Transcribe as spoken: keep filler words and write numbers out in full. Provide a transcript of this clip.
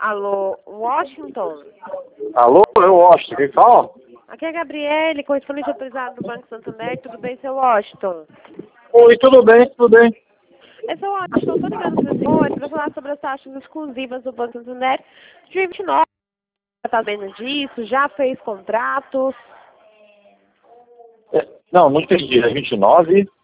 Alô, Washington? Alô, eu Washington, quem fala? Aqui é a Gabriele, correspondente autorizado do Banco Santander. Tudo bem, seu Washington? Oi, tudo bem, tudo bem. É, seu Washington, estou ligando para o senhor para falar sobre as taxas exclusivas do Banco Santander de vinte e nove. Já está sabendo disso? Já fez contratos? É, não, não entendi, é vinte e nove?